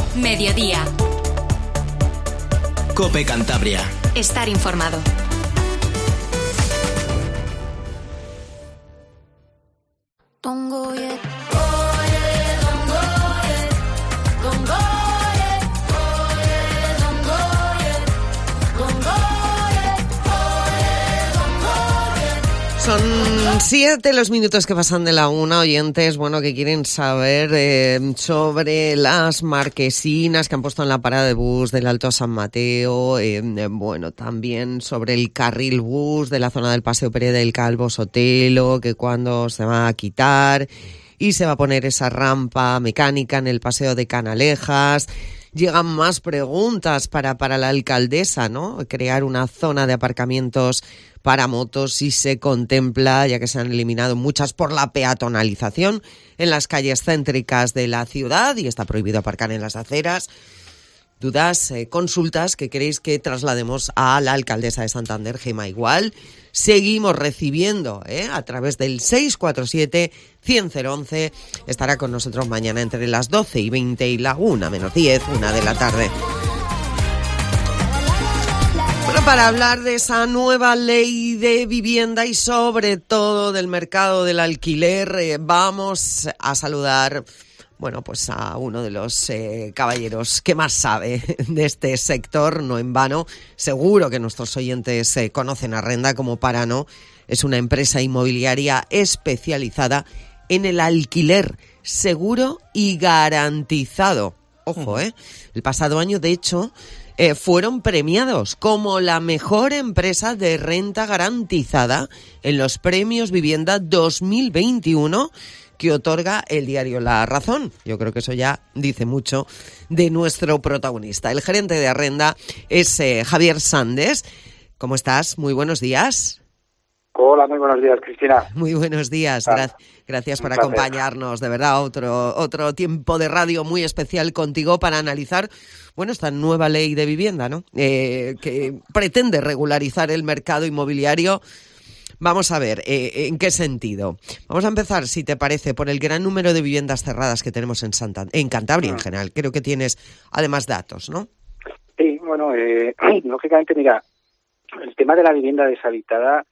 Mediodía. COPE Cantabria. Estar informado. Son 7 los minutos que pasan de la 1, oyentes, que quieren saber sobre las marquesinas que han puesto en la parada de bus del Alto San Mateo, también sobre el carril bus de la zona del Paseo Pérez del Calvo Sotelo, que cuando se va a quitar y se va a poner esa rampa mecánica en el Paseo de Canalejas. Llegan más preguntas para la alcaldesa, ¿no? Crear una zona de aparcamientos para motos si se contempla, ya que se han eliminado muchas por la peatonalización en las calles céntricas de la ciudad y está prohibido aparcar en las aceras. Dudas, consultas que queréis que traslademos a la alcaldesa de Santander, Gemma Igual. Seguimos recibiendo a través del 647-100-011. Estará con nosotros mañana entre las 12:20 y la 1:10, 1 de la tarde. Bueno, para hablar de esa nueva ley de vivienda y sobre todo del mercado del alquiler, vamos a saludar a uno de los caballeros que más sabe de este sector, no en vano. Seguro que nuestros oyentes conocen Arrenda como para no. Es una empresa inmobiliaria especializada en el alquiler seguro y garantizado. Ojo, el pasado año, de hecho, fueron premiados como la mejor empresa de renta garantizada en los premios Vivienda 2021 que otorga el diario La Razón. Yo creo que eso ya dice mucho de nuestro protagonista. El gerente de Arrenda es Javier Sandes. ¿Cómo estás? Muy buenos días. Hola, muy buenos días, Cristina. Muy buenos días. Gracias por acompañarnos. De verdad, otro tiempo de radio muy especial contigo para analizar esta nueva ley de vivienda, ¿no? Que pretende regularizar el mercado inmobiliario. Vamos a ver, ¿en qué sentido? Vamos a empezar, si te parece, por el gran número de viviendas cerradas que tenemos en Cantabria en general. Creo que tienes, además, datos, ¿no? Sí, lógicamente, mira, el tema de la vivienda deshabitada,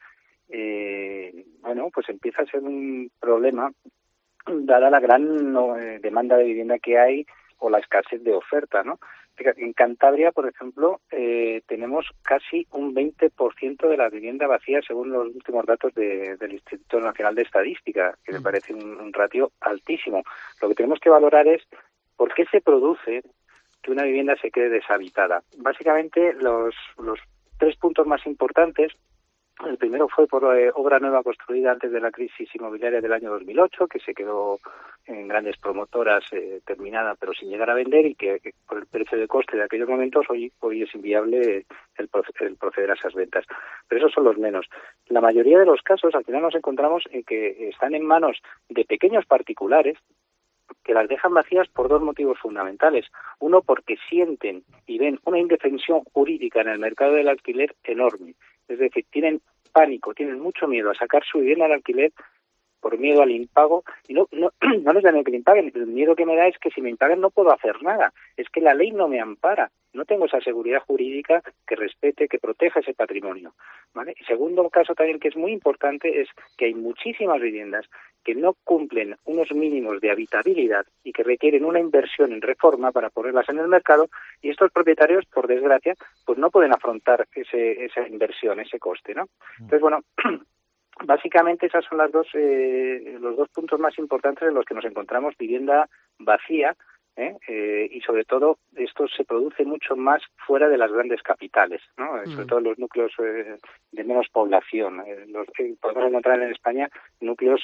pues empieza a ser un problema, dada la gran demanda de vivienda que hay o la escasez de oferta, ¿no? En Cantabria, por ejemplo, tenemos casi un 20% de la vivienda vacía según los últimos datos del Instituto Nacional de Estadística, que me parece un ratio altísimo. Lo que tenemos que valorar es por qué se produce que una vivienda se quede deshabitada. Básicamente, los 3 puntos más importantes. El primero fue por obra nueva construida antes de la crisis inmobiliaria del año 2008, que se quedó en grandes promotoras terminada pero sin llegar a vender y que por el precio de coste de aquellos momentos hoy es inviable el proceder a esas ventas. Pero esos son los menos. La mayoría de los casos al final nos encontramos en que están en manos de pequeños particulares que las dejan vacías por 2 motivos fundamentales. Uno, porque sienten y ven una indefensión jurídica en el mercado del alquiler enorme. Es decir, tienen pánico, tienen mucho miedo a sacar su vivienda al alquiler por miedo al impago. Y no les da miedo que me impaguen. El miedo que me da es que si me impagan no puedo hacer nada. Es que la ley no me ampara. No tengo esa seguridad jurídica que respete, que proteja ese patrimonio, ¿vale? Y segundo caso también que es muy importante es que hay muchísimas viviendas que no cumplen unos mínimos de habitabilidad y que requieren una inversión en reforma para ponerlas en el mercado y estos propietarios, por desgracia, pues no pueden afrontar esa inversión, ese coste, ¿no? Entonces, básicamente esas son los 2 puntos más importantes en los que nos encontramos vivienda vacía, y sobre todo esto se produce mucho más fuera de las grandes capitales, ¿no? Sobre todo en los núcleos de menos población. Podemos encontrar en España núcleos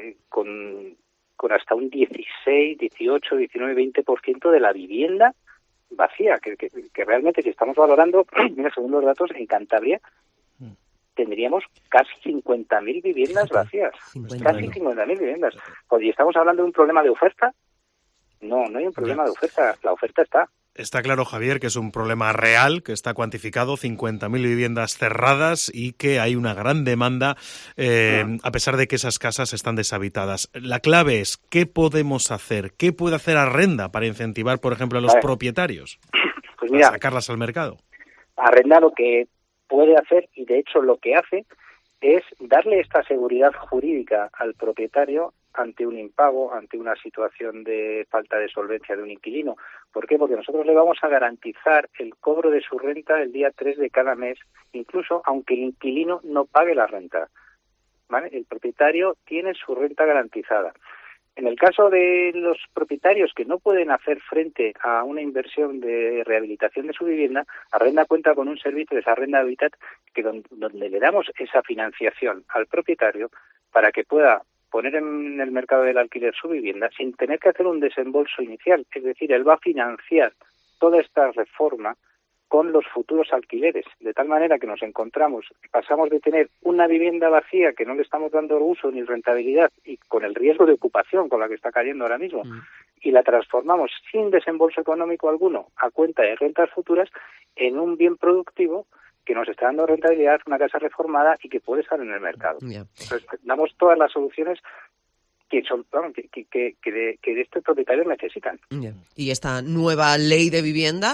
con hasta un 16, 18, 19, 20% de la vivienda vacía, que realmente si estamos valorando, mira, según los datos, en Cantabria tendríamos casi 50.000 viviendas vacías. Casi 50.000 viviendas. ¿Y estamos hablando de un problema de oferta? No hay un problema de oferta. La oferta está. Está claro, Javier, que es un problema real, que está cuantificado, 50.000 viviendas cerradas y que hay una gran demanda, a pesar de que esas casas están deshabitadas. La clave es, ¿qué podemos hacer? ¿Qué puede hacer Arrenda para incentivar, por ejemplo, a los propietarios pues mira, a sacarlas al mercado? Arrenda lo que puede hacer, y de hecho lo que hace, es darle esta seguridad jurídica al propietario ante un impago, ante una situación de falta de solvencia de un inquilino. ¿Por qué? Porque nosotros le vamos a garantizar el cobro de su renta el día 3 de cada mes, incluso aunque el inquilino no pague la renta, ¿vale? El propietario tiene su renta garantizada. En el caso de los propietarios que no pueden hacer frente a una inversión de rehabilitación de su vivienda, Arrenda cuenta con un servicio de Arrenda Habitat donde le damos esa financiación al propietario para que pueda poner en el mercado del alquiler su vivienda sin tener que hacer un desembolso inicial. Es decir, él va a financiar toda esta reforma con los futuros alquileres, de tal manera que nos encontramos, pasamos de tener una vivienda vacía que no le estamos dando uso ni rentabilidad y con el riesgo de ocupación con la que está cayendo ahora mismo, y la transformamos sin desembolso económico alguno a cuenta de rentas futuras en un bien productivo que nos está dando rentabilidad, una casa reformada y que puede estar en el mercado. Entonces, damos todas las soluciones que son que estos propietarios necesitan. Y esta nueva ley de vivienda,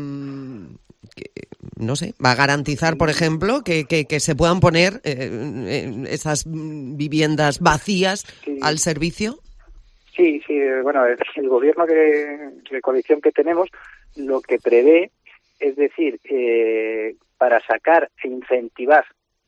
no sé, va a garantizar, por ejemplo, que se puedan poner esas viviendas vacías al servicio. Sí, bueno, el gobierno de coalición que tenemos lo que prevé, es decir, para sacar e incentivar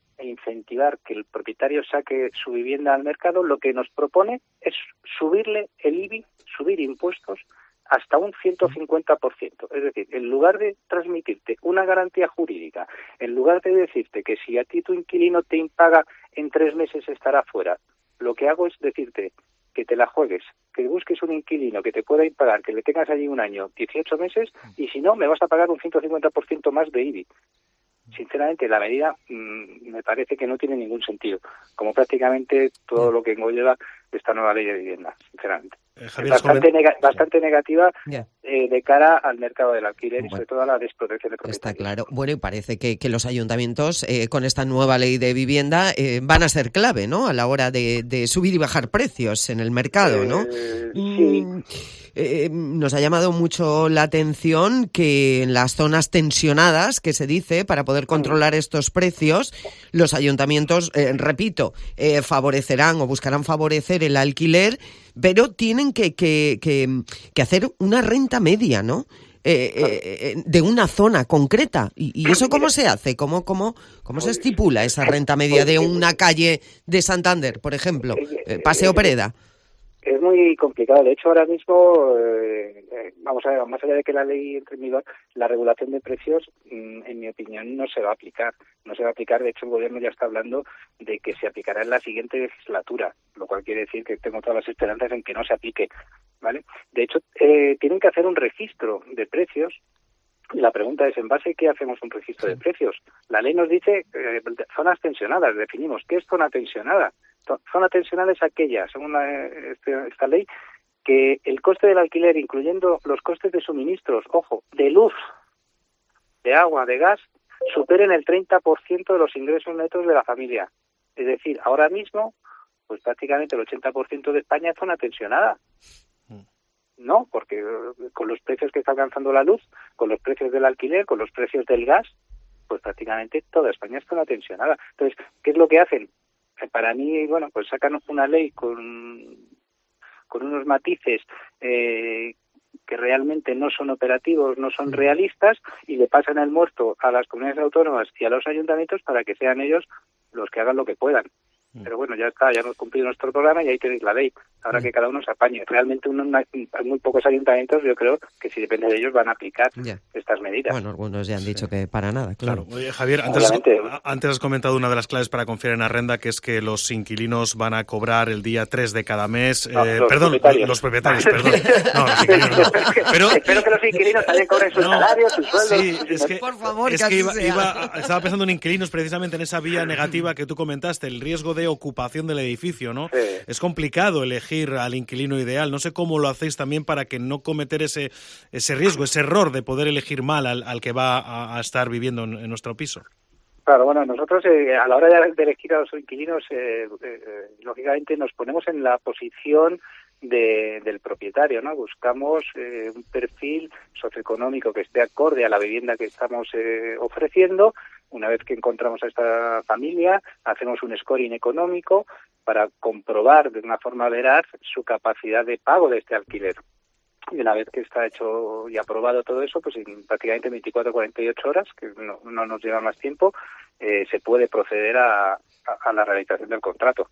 que el propietario saque su vivienda al mercado, lo que nos propone es subirle el IBI, subir impuestos hasta un 150%. Es decir, en lugar de transmitirte una garantía jurídica, en lugar de decirte que si a ti tu inquilino te impaga en 3 meses estará fuera, lo que hago es decirte que te la juegues, que busques un inquilino que te pueda impagar, que le tengas allí un año, 18 meses, y si no, me vas a pagar un 150% más de IBI. Sinceramente, la medida me parece que no tiene ningún sentido, como prácticamente todo lo que conlleva esta nueva ley de vivienda, sinceramente. Javier, bastante negativa de cara al mercado del alquiler y sobre todo a la desprotección de propietarios. Está claro. Bueno, y parece que los ayuntamientos con esta nueva ley de vivienda van a ser clave, ¿no? A la hora de subir y bajar precios en el mercado, ¿no? Sí. Nos ha llamado mucho la atención que en las zonas tensionadas, que se dice, para poder controlar estos precios, los ayuntamientos, repito, favorecerán o buscarán favorecer el alquiler, pero tienen que hacer una renta media, ¿no? De una zona concreta. ¿Y eso cómo se hace? ¿Cómo se estipula esa renta media de una calle de Santander, por ejemplo? Paseo Pereda. Es muy complicado. De hecho, ahora mismo, vamos a ver, más allá de que la ley entre en vigor, la regulación de precios, en mi opinión, no se va a aplicar. No se va a aplicar. De hecho, el gobierno ya está hablando de que se aplicará en la siguiente legislatura, lo cual quiere decir que tengo todas las esperanzas en que no se aplique, ¿vale? De hecho, tienen que hacer un registro de precios. Y la pregunta es, ¿en base a qué hacemos un registro de precios? La ley nos dice zonas tensionadas. Definimos qué es zona tensionada. Zona tensionada es aquella, según esta ley, que el coste del alquiler, incluyendo los costes de suministros, ojo, de luz, de agua, de gas, superen el 30% de los ingresos netos de la familia. Es decir, ahora mismo, pues prácticamente el 80% de España es zona tensionada. No, porque con los precios que está alcanzando la luz, con los precios del alquiler, con los precios del gas, pues prácticamente toda España es zona tensionada. Entonces, ¿qué es lo que hacen? Para mí, bueno, pues sacan una ley con unos matices que realmente no son operativos, no son realistas, y le pasan el muerto a las comunidades autónomas y a los ayuntamientos para que sean ellos los que hagan lo que puedan. Pero bueno, ya está, ya hemos cumplido nuestro programa y ahí tenéis la ley. Ahora que cada uno se apañe. Realmente hay muy pocos ayuntamientos, yo creo, que si depende de ellos van a aplicar estas medidas. Bueno, algunos ya han dicho que para nada, claro. Oye, Javier, antes has comentado una de las claves para confiar en Arrenda, que es que los inquilinos van a cobrar el día 3 de cada mes. Los propietarios, perdón. No, los inquilinos no. Pero, espero que los inquilinos también cobren sus salarios, sus sueldos. Sí, es que, por favor, es que estaba pensando en inquilinos precisamente en esa vía negativa que tú comentaste, el riesgo de ocupación del edificio, ¿no? Sí. Es complicado elegir elegir al inquilino ideal. No sé cómo lo hacéis también para que no cometer ese riesgo, ese error de poder elegir mal al que va a estar viviendo en nuestro piso. Claro, bueno, nosotros a la hora de elegir a los inquilinos, lógicamente nos ponemos en la posición del propietario, ¿no? Buscamos un perfil socioeconómico que esté acorde a la vivienda que estamos ofreciendo. Una vez que encontramos a esta familia, hacemos un scoring económico para comprobar de una forma veraz su capacidad de pago de este alquiler. Y una vez que está hecho y aprobado todo eso, pues en prácticamente 24 o 48 horas, que no nos lleva más tiempo, se puede proceder a la realización del contrato.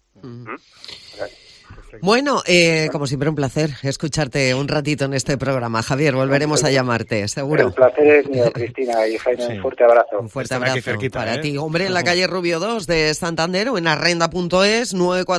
Bueno, como siempre un placer escucharte un ratito en este programa. Javier, volveremos a llamarte, seguro. El placer es mío, Cristina y Jaime. Sí. Un fuerte abrazo. Un fuerte abrazo para ti. Hombre, en la calle Rubio 2 de Santander o en arrenda.es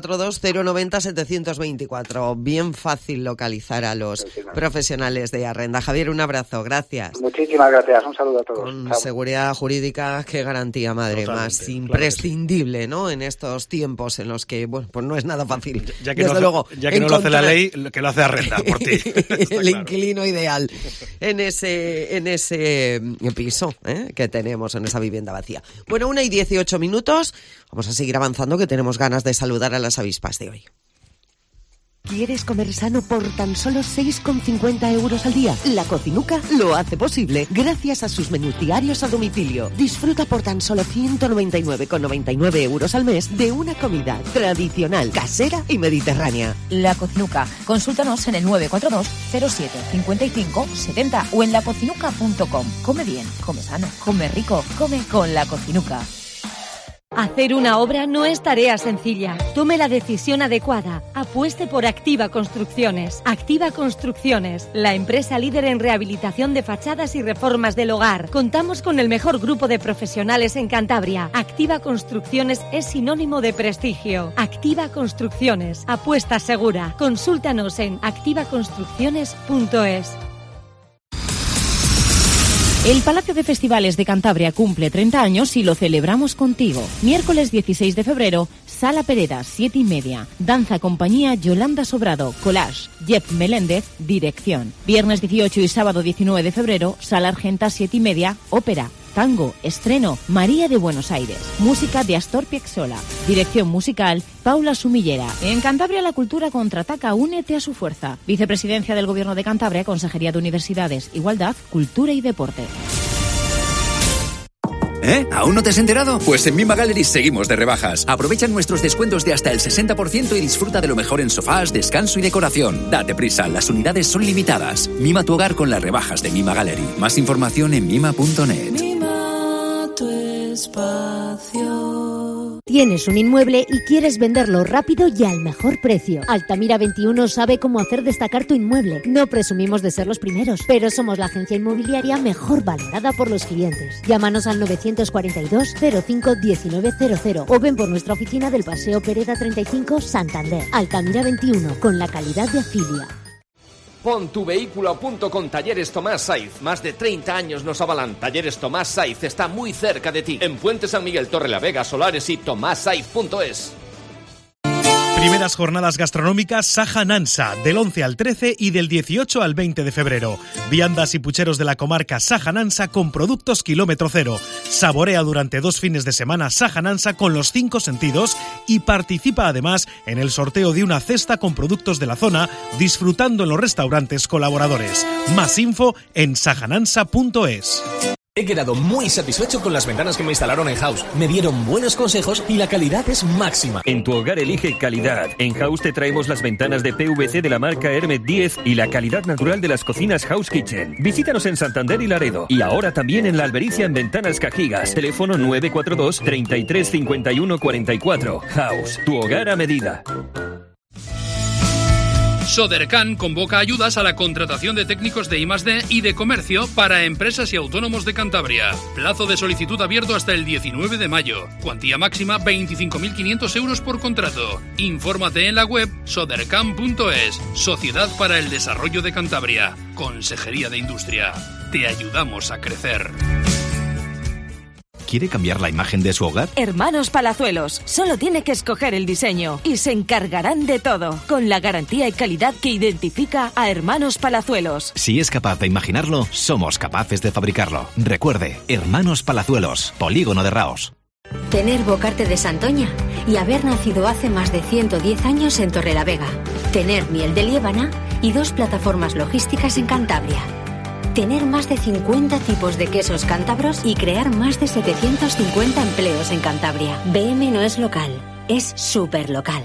942-090-724. Bien fácil localizar a los profesionales de Arrenda. Javier, un abrazo. Gracias. Muchísimas gracias. Un saludo a todos. Con seguridad jurídica, qué garantía, madre, más imprescindible, ¿no? En estos tiempos en los que, bueno, pues no es nada fácil. Ya que no lo hace la ley, que lo hace Arrenda por ti. El inquilino ideal en ese piso que tenemos, en esa vivienda vacía. Bueno, 1:18. Vamos a seguir avanzando, que tenemos ganas de saludar a las avispas de hoy. ¿Quieres comer sano por tan solo 6,50 euros al día? La Cocinuca lo hace posible gracias a sus menús diarios a domicilio. Disfruta por tan solo 199,99 euros al mes de una comida tradicional, casera y mediterránea. La Cocinuca. Consúltanos en el 942 07 55 70 o en lacocinuca.com. Come bien, come sano, come rico, come con La Cocinuca. Hacer una obra no es tarea sencilla. Tome la decisión adecuada. Apueste por Activa Construcciones. Activa Construcciones, la empresa líder en rehabilitación de fachadas y reformas del hogar. Contamos con el mejor grupo de profesionales en Cantabria. Activa Construcciones es sinónimo de prestigio. Activa Construcciones, apuesta segura. Consúltanos en activaconstrucciones.es. El Palacio de Festivales de Cantabria cumple 30 años y lo celebramos contigo. Miércoles 16 de febrero, Sala Pereda, 7:30. Danza compañía Yolanda Sobrado, collage, Jeff Meléndez, dirección. Viernes 18 y sábado 19 de febrero, Sala Argenta, 7:30, ópera, tango, estreno, María de Buenos Aires. Música de Astor Piazzolla. Dirección musical, Paula Sumillera. En Cantabria la cultura contraataca, únete a su fuerza. Vicepresidencia del Gobierno de Cantabria, Consejería de Universidades, Igualdad, Cultura y Deporte. ¿Aún no te has enterado? Pues en Mima Gallery seguimos de rebajas. Aprovecha nuestros descuentos de hasta el 60% y disfruta de lo mejor en sofás, descanso y decoración. Date prisa, las unidades son limitadas. Mima tu hogar con las rebajas de Mima Gallery. Más información en mima.net. Mima tu espacio. Tienes un inmueble y quieres venderlo rápido y al mejor precio. Altamira 21 sabe cómo hacer destacar tu inmueble. No presumimos de ser los primeros, pero somos la agencia inmobiliaria mejor valorada por los clientes. Llámanos al 942 05 1900 o ven por nuestra oficina del Paseo Pereda 35, Santander. Altamira 21, con la calidad de Afilia. Pon tu vehículo a punto con Talleres Tomás Saiz. Más de 30 años nos avalan. Talleres Tomás Saiz está muy cerca de ti. En Puente San Miguel, Torrelavega, Solares y tomassaiz.es. Primeras jornadas gastronómicas Saja Nansa, del 11 al 13 y del 18 al 20 de febrero. Viandas y pucheros de la comarca Saja Nansa con productos kilómetro cero. Saborea durante 2 fines de semana Saja Nansa con los 5 sentidos y participa además en el sorteo de una cesta con productos de la zona, disfrutando en los restaurantes colaboradores. Más info en sajanansa.es. He quedado muy satisfecho con las ventanas que me instalaron en House. Me dieron buenos consejos y la calidad es máxima. En tu hogar elige calidad. En House te traemos las ventanas de PVC de la marca Hermet 10 y la calidad natural de las cocinas House Kitchen. Visítanos en Santander y Laredo. Y ahora también en La Albericia en Ventanas Cajigas. Teléfono 942 33 51 44. House, tu hogar a medida. Sodercan convoca ayudas a la contratación de técnicos de I+D y de comercio para empresas y autónomos de Cantabria. Plazo de solicitud abierto hasta el 19 de mayo. Cuantía máxima 25.500 euros por contrato. Infórmate en la web sodercan.es. Sociedad para el Desarrollo de Cantabria. Consejería de Industria. Te ayudamos a crecer. ¿Quiere cambiar la imagen de su hogar? Hermanos Palazuelos. Solo tiene que escoger el diseño y se encargarán de todo, con la garantía y calidad que identifica a Hermanos Palazuelos. Si es capaz de imaginarlo, somos capaces de fabricarlo. Recuerde, Hermanos Palazuelos, Polígono de Raos. Tener Bocarte de Santoña y haber nacido hace más de 110 años en Torrelavega. Tener miel de Liébana y 2 plataformas logísticas en Cantabria. Tener más de 50 tipos de quesos cántabros y crear más de 750 empleos en Cantabria. BM no es local, es superlocal.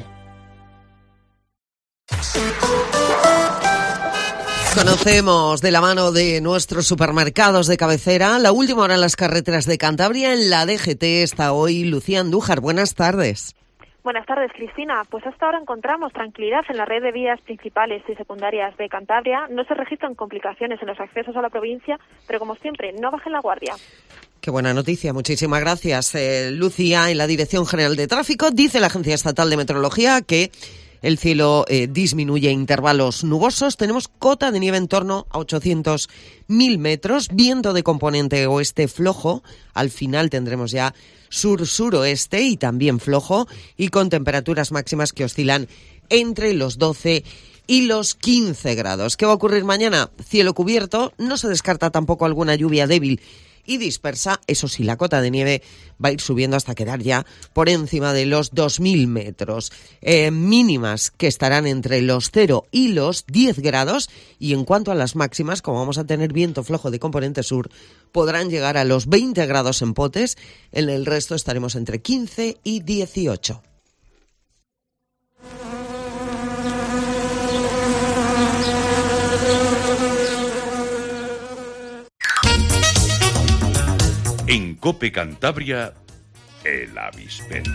Conocemos de la mano de nuestros supermercados de cabecera la última hora en las carreteras de Cantabria. En la DGT está hoy Lucía Andújar. Buenas tardes. Buenas tardes, Cristina. Pues hasta ahora encontramos tranquilidad en la red de vías principales y secundarias de Cantabria. No se registran complicaciones en los accesos a la provincia, pero como siempre, no bajen la guardia. Qué buena noticia, muchísimas gracias. Lucía, en la Dirección General de Tráfico, dice la Agencia Estatal de Meteorología que el cielo disminuye en intervalos nubosos. Tenemos cota de nieve en torno a 800.000 metros, viento de componente oeste flojo. Al final tendremos ya sur-suroeste y también flojo, y con temperaturas máximas que oscilan entre los 12 y los 15 grados. ¿Qué va a ocurrir mañana? Cielo cubierto, no se descarta tampoco alguna lluvia débil y dispersa. Eso sí, la cota de nieve va a ir subiendo hasta quedar ya por encima de los 2.000 metros. Mínimas que estarán entre los 0 y los 10 grados. Y en cuanto a las máximas, como vamos a tener viento flojo de componente sur, podrán llegar a los 20 grados en Potes. En el resto estaremos entre 15 y 18. En COPE Cantabria, el avispero.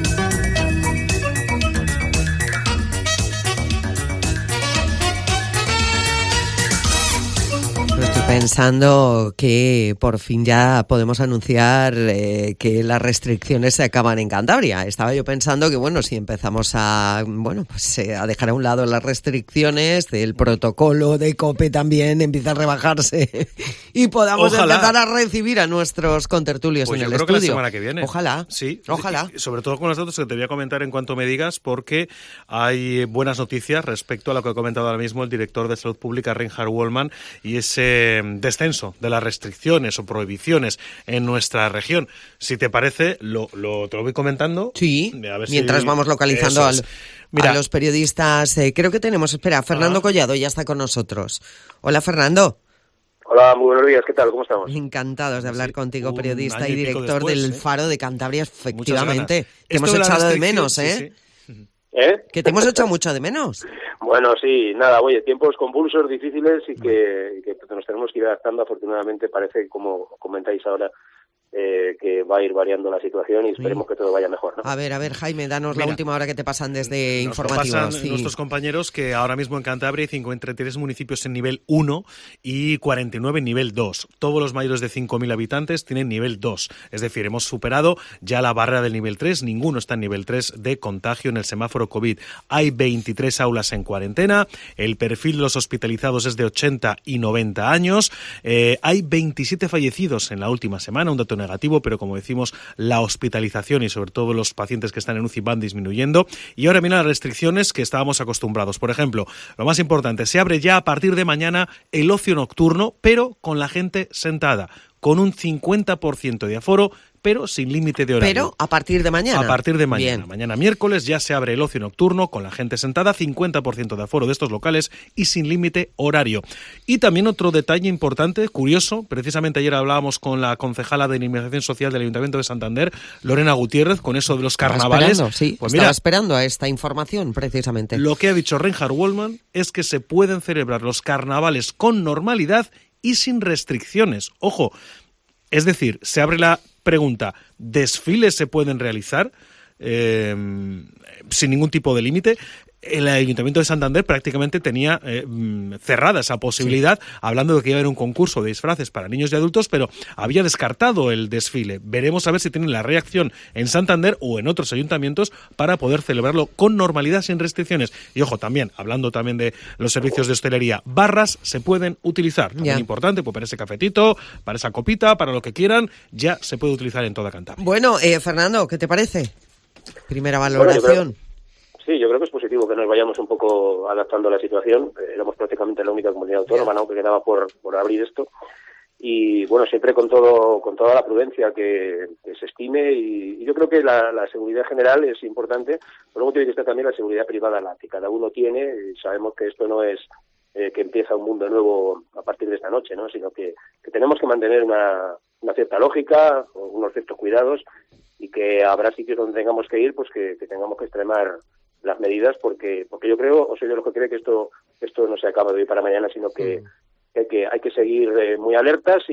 Estoy pensando que por fin ya podemos anunciar que las restricciones se acaban en Cantabria. Estaba yo pensando que, bueno, si empezamos a dejar a un lado las restricciones, el protocolo de COPE también empieza a rebajarse y podamos empezar a recibir a nuestros contertulios en el estudio. Yo creo que la semana que viene. Ojalá. Sí, ojalá. Sobre todo con los datos que te voy a comentar en cuanto me digas, porque hay buenas noticias respecto a lo que ha comentado ahora mismo el director de Salud Pública, Reinhard Wollmann, y ese descenso de las restricciones o prohibiciones en nuestra región. Si te parece, te lo voy comentando. Sí, mientras vamos localizando a los periodistas. Creo que tenemos, Fernando Collado ya está con nosotros. Hola, Fernando. Hola, muy buenos días, ¿qué tal? ¿Cómo estamos? Encantados de hablar contigo, periodista y director del Faro de Cantabria, efectivamente. Te hemos de echado de menos, ¿eh? Sí. Que te hemos echado mucho de menos. Bueno, sí, nada, oye, tiempos convulsos, difíciles y que nos tenemos que ir adaptando. Afortunadamente parece, como comentáis ahora, que va a ir variando la situación y esperemos que todo vaya mejor, ¿no? A ver, Jaime, danos la última hora que te pasan desde informativos. Pasan nuestros compañeros que ahora mismo en Cantabria hay 53 municipios en nivel 1 y 49 en nivel 2. Todos los mayores de 5.000 habitantes tienen nivel 2. Es decir, hemos superado ya la barrera del nivel 3. Ninguno está en nivel 3 de contagio en el semáforo COVID. Hay 23 aulas en cuarentena. El perfil de los hospitalizados es de 80 y 90 años. Hay 27 fallecidos en la última semana, un dato negativo, pero como decimos, la hospitalización y sobre todo los pacientes que están en UCI van disminuyendo. Y ahora vienen las restricciones que estábamos acostumbrados. Por ejemplo, lo más importante, se abre ya a partir de mañana el ocio nocturno, pero con la gente sentada, con un 50% de aforo, pero sin límite de horario. Pero a partir de mañana. A partir de mañana. Bien. Mañana miércoles ya se abre el ocio nocturno con la gente sentada, 50% de aforo de estos locales y sin límite horario. Y también otro detalle importante, curioso, precisamente ayer hablábamos con la concejala de Inmigración Social del Ayuntamiento de Santander, Lorena Gutiérrez, con eso de los carnavales. Estaba esperando a esta información precisamente. Lo que ha dicho Reinhard Wollmann es que se pueden celebrar los carnavales con normalidad y sin restricciones. Ojo, es decir, se abre la pregunta, ¿desfiles se pueden realizar? sin ningún tipo de límite. El Ayuntamiento de Santander prácticamente tenía cerrada esa posibilidad, hablando de que iba a haber un concurso de disfraces para niños y adultos, pero había descartado el desfile. Veremos a ver si tienen la reacción en Santander o en otros ayuntamientos para poder celebrarlo con normalidad, sin restricciones. Y ojo, también, hablando también de los servicios de hostelería, barras se pueden utilizar. También importante, pues para ese cafetito, para esa copita, para lo que quieran, ya se puede utilizar en toda Cantabria. Bueno, Fernando, ¿qué te parece? Primera valoración. Sí, yo creo que es positivo que nos vayamos un poco adaptando a la situación. Éramos prácticamente la única comunidad autónoma, ¿no?, que quedaba por abrir esto. Y bueno, siempre con toda la prudencia que se estime. Y yo creo que la seguridad general es importante. Pero luego tiene que estar también la seguridad privada, la que cada uno tiene. Y sabemos que esto no es que empieza un mundo nuevo a partir de esta noche, ¿no?, sino que tenemos que mantener una cierta lógica, unos ciertos cuidados, y que habrá sitios donde tengamos que ir, pues que tengamos que extremar las medidas, porque yo creo, o soy de los que cree que esto no se acaba de hoy para mañana, sino que hay que seguir muy alertas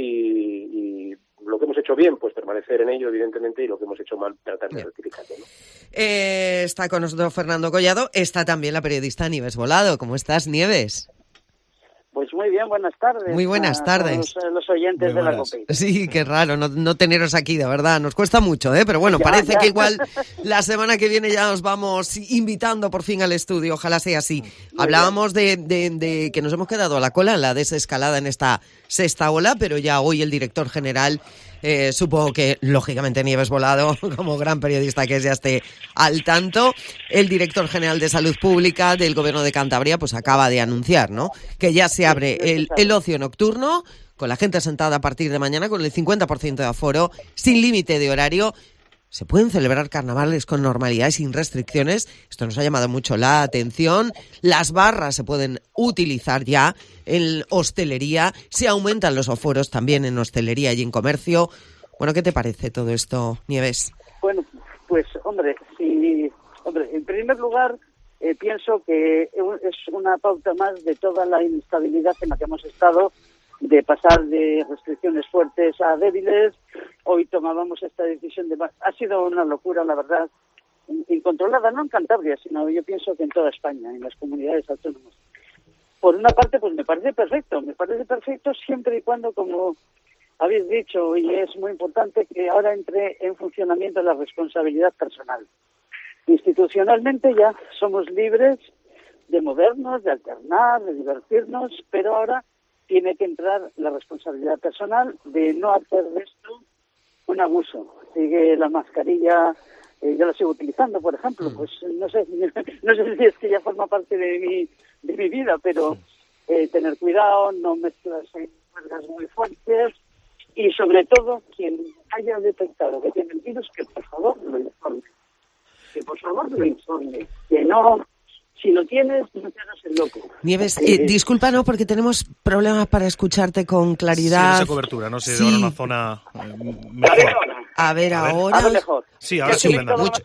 y lo que hemos hecho bien, pues permanecer en ello, evidentemente, y lo que hemos hecho mal, tratar de rectificarlo, ¿no? Está con nosotros Fernando Collado, está también la periodista Nieves Volado. ¿Cómo estás, Nieves? Pues muy bien, buenas tardes. Muy buenas tardes. A los oyentes de la COPE. Sí, qué raro no teneros aquí, de verdad. Nos cuesta mucho, pero bueno, parece que igual la semana que viene ya os vamos invitando por fin al estudio. Ojalá sea así. Hablábamos de que nos hemos quedado a la cola en la desescalada en esta sexta ola, pero ya hoy el director general, supongo que lógicamente Nieves Volado, como gran periodista que es, ya esté al tanto. El director general de Salud Pública del Gobierno de Cantabria pues acaba de anunciar, ¿no?, que ya se abre el ocio nocturno, con la gente sentada a partir de mañana, con el 50% de aforo, sin límite de horario. Se pueden celebrar carnavales con normalidad y sin restricciones. Esto nos ha llamado mucho la atención. Las barras se pueden utilizar ya en hostelería. Se aumentan los aforos también en hostelería y en comercio. Bueno, ¿qué te parece todo esto, Nieves? Bueno, pues, hombre, en primer lugar, pienso que es una pauta más de toda la inestabilidad en la que hemos estado, de pasar de restricciones fuertes a débiles. Hoy tomábamos esta decisión ha sido una locura, la verdad, incontrolada, no en Cantabria, sino yo pienso que en toda España, en las comunidades autónomas. Por una parte, pues me parece perfecto siempre y cuando, como habéis dicho, y es muy importante, que ahora entre en funcionamiento la responsabilidad personal. Institucionalmente ya somos libres de movernos, de alternar, de divertirnos, pero ahora tiene que entrar la responsabilidad personal de no hacer de esto un abuso. Sigue la mascarilla, yo la sigo utilizando, por ejemplo, pues no sé si es que ya forma parte de mi vida, pero tener cuidado, no mezclarse cargas muy fuertes, y sobre todo, quien haya detectado que tiene el virus, que por favor lo informe. Que no, si lo tienes, no te hagas el loco. Nieves, disculpa, ¿no?, porque tenemos problemas para escucharte con claridad. Sí, esa cobertura, no sé, ahora una zona mejor. A ver, ahora. Ahora mejor. Sí, ahora sí.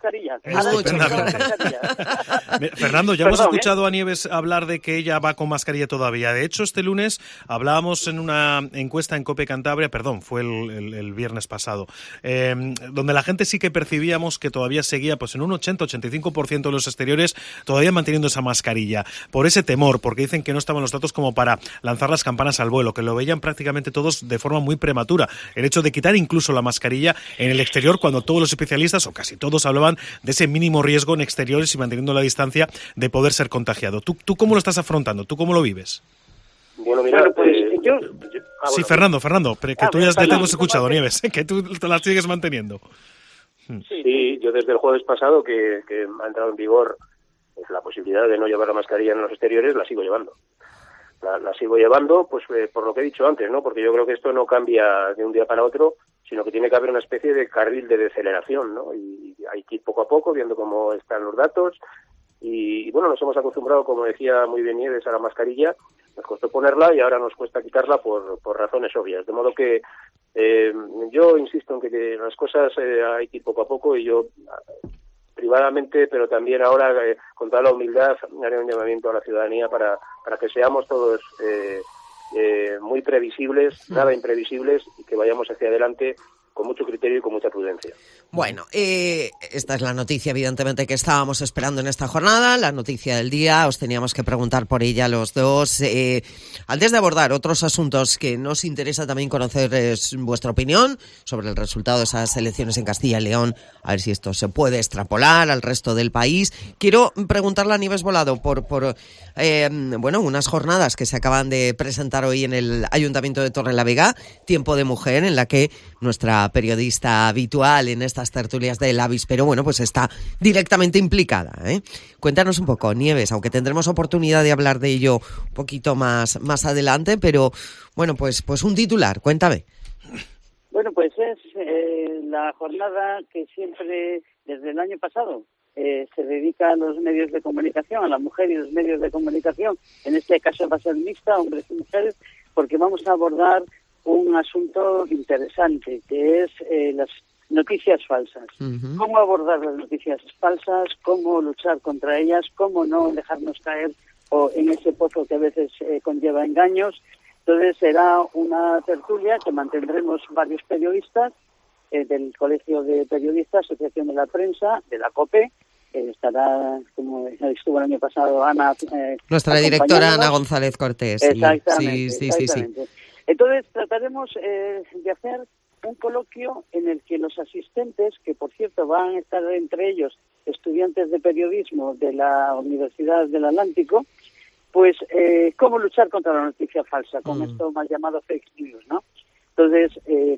Fernando, ya hemos escuchado a Nieves hablar de que ella va con mascarilla todavía. De hecho, este lunes hablábamos en una encuesta en COPE Cantabria, fue el viernes pasado, donde la gente sí que percibíamos que todavía seguía pues en un 80-85% de los exteriores todavía manteniendo esa mascarilla. Por ese temor, porque dicen que no estaban los datos como para lanzar las campanas al vuelo, que lo veían prácticamente todos de forma muy prematura. El hecho de quitar incluso la mascarilla en el exterior, cuando todos los especialistas, o casi todos, hablaban de ese mínimo riesgo en exteriores y manteniendo la distancia de poder ser contagiado. ¿Tú cómo lo estás afrontando? ¿Tú cómo lo vives? Bueno, mira, Sí, Fernando, que tú ya te hemos escuchado, Nieves, que tú te las sigues manteniendo. Sí, yo desde el jueves pasado que ha entrado en vigor la posibilidad de no llevar la mascarilla en los exteriores, la sigo llevando. La sigo llevando, pues por lo que he dicho antes, ¿no? Porque yo creo que esto no cambia de un día para otro, sino que tiene que haber una especie de carril de deceleración, ¿no? Y hay que ir poco a poco viendo cómo están los datos. Y bueno, nos hemos acostumbrado, como decía muy bien Nieves, a la mascarilla. Nos costó ponerla y ahora nos cuesta quitarla por razones obvias. De modo que yo insisto en que las cosas hay que ir poco a poco, y yo privadamente, pero también ahora con toda la humildad, haré un llamamiento a la ciudadanía para que seamos todos muy previsibles, nada imprevisibles, y que vayamos hacia adelante mucho criterio y con mucha prudencia. Bueno, esta es la noticia, evidentemente, que estábamos esperando en esta jornada, la noticia del día. Os teníamos que preguntar por ella los dos. Antes de abordar otros asuntos que nos interesa también conocer vuestra opinión sobre el resultado de esas elecciones en Castilla y León, a ver si esto se puede extrapolar al resto del país. Quiero preguntarle a Nieves Volado por unas jornadas que se acaban de presentar hoy en el Ayuntamiento de Torrelavega, Tiempo de Mujer, en la que nuestra periodista habitual en estas tertulias del Avispero, pues está directamente implicada, ¿eh? Cuéntanos un poco, Nieves, aunque tendremos oportunidad de hablar de ello un poquito más adelante, pero pues un titular, cuéntame. Bueno, pues es la jornada que siempre, desde el año pasado, se dedica a los medios de comunicación, a la mujer y los medios de comunicación. En este caso va a ser mixta, hombres y mujeres, porque vamos a abordar un asunto interesante, que es las noticias falsas. Uh-huh. Cómo abordar las noticias falsas, cómo luchar contra ellas, cómo no dejarnos caer en ese pozo que a veces conlleva engaños. Entonces será una tertulia que mantendremos varios periodistas del Colegio de Periodistas, Asociación de la Prensa, de la COPE. Estará, como estuvo el año pasado, Ana. Nuestra directora Ana González Cortés. Exactamente. Sí. Entonces trataremos de hacer un coloquio en el que los asistentes, que por cierto van a estar entre ellos estudiantes de periodismo de la Universidad del Atlántico, pues cómo luchar contra la noticia falsa, con esto más llamado fake news, ¿no? Entonces,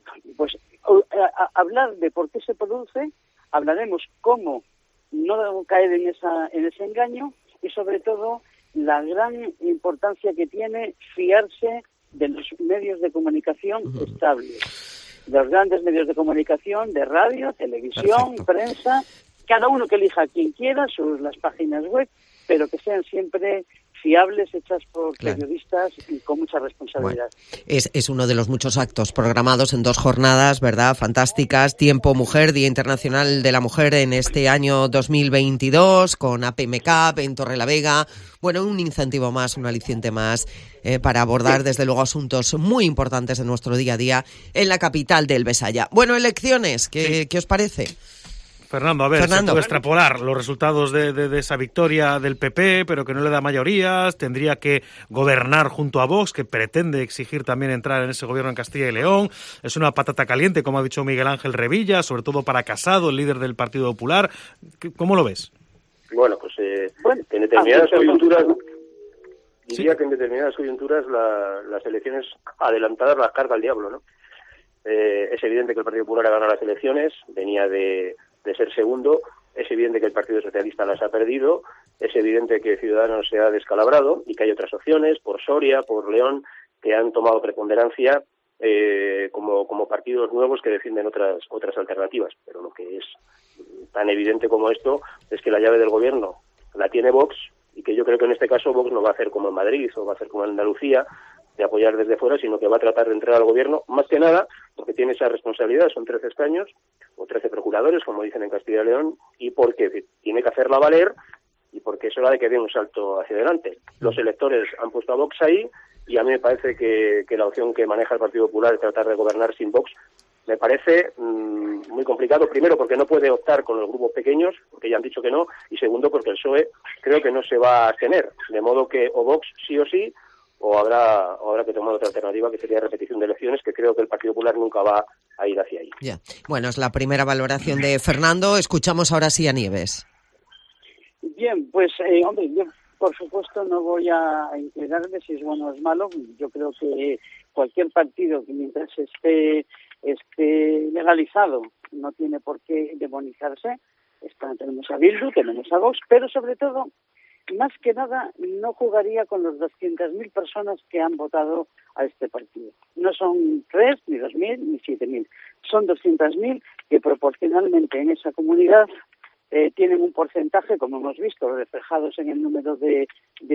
hablar de por qué se produce, hablaremos cómo no caer en ese engaño y sobre todo la gran importancia que tiene fiarse de los medios de comunicación estables, de los grandes medios de comunicación, de radio, televisión, prensa, cada uno que elija quien quiera, las páginas web, pero que sean siempre fiables, hechas por periodistas y con mucha responsabilidad. Es uno de los muchos actos programados en 2 jornadas, ¿verdad? Fantásticas. Tiempo Mujer, Día Internacional de la Mujer en este año 2022, con APMCAP en Torrelavega. Un incentivo más, un aliciente más para abordar, desde luego, asuntos muy importantes en nuestro día a día en la capital del Besaya. Elecciones, ¿qué os parece? Fernando, a ver, se puede extrapolar los resultados de esa victoria del PP, pero que no le da mayorías, tendría que gobernar junto a Vox, que pretende exigir también entrar en ese gobierno en Castilla y León. Es una patata caliente, como ha dicho Miguel Ángel Revilla, sobre todo para Casado, el líder del Partido Popular. ¿Cómo lo ves? Pues en determinadas coyunturas, diría que en determinadas coyunturas las elecciones adelantadas las carga el diablo, ¿no? Es evidente que el Partido Popular ha ganado las elecciones, venía de ser segundo, es evidente que el Partido Socialista las ha perdido, es evidente que Ciudadanos se ha descalabrado y que hay otras opciones, por Soria, por León, que han tomado preponderancia como partidos nuevos que defienden otras alternativas. Pero lo que es tan evidente como esto es que la llave del gobierno la tiene Vox, y que yo creo que en este caso Vox no va a hacer como en Madrid o va a hacer como en Andalucía, de apoyar desde fuera, sino que va a tratar de entrar al gobierno, más que nada porque tiene esa responsabilidad, son 13 escaños, o 13 procuradores, como dicen en Castilla y León, y porque tiene que hacerla valer, y porque es hora de que dé un salto hacia adelante. Los electores han puesto a Vox ahí, y a mí me parece que la opción que maneja el Partido Popular es tratar de gobernar sin Vox. Me parece muy complicado, primero porque no puede optar con los grupos pequeños, porque ya han dicho que no, y segundo porque el PSOE creo que no se va a abstener, de modo que o Vox sí o sí, o habrá que tomar otra alternativa, que sería repetición de elecciones, que creo que el Partido Popular nunca va a ir hacia ahí. Ya. Es la primera valoración de Fernando. Escuchamos ahora sí a Nieves. Bien, yo por supuesto no voy a inclinarme si es bueno o es malo. Yo creo que cualquier partido que mientras esté legalizado no tiene por qué demonizarse. Tenemos a Bildu, tenemos a Vox, pero sobre todo, más que nada, no jugaría con los 200.000 personas que han votado a este partido. No son 3, ni 2.000, ni 7.000. Son 200.000 que proporcionalmente en esa comunidad tienen un porcentaje, como hemos visto, reflejados en el número de